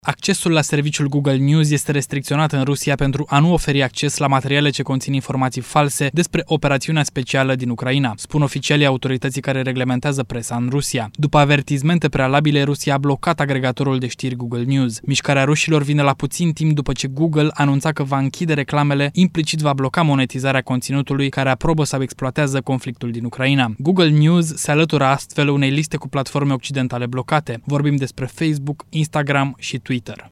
Accesul la serviciul Google News este restricționat în Rusia pentru a nu oferi acces la materiale ce conțin informații false despre operațiunea specială din Ucraina, spun oficialii autorității care reglementează presa în Rusia. După avertizmente prealabile, Rusia a blocat agregatorul de știri Google News. Mișcarea rușilor vine la puțin timp după ce Google anunța că va închide reclamele, implicit va bloca monetizarea conținutului care aprobă sau exploatează conflictul din Ucraina. Google News se alătură astfel unei liste cu platforme occidentale blocate. Vorbim despre Facebook, Instagram și Twitter.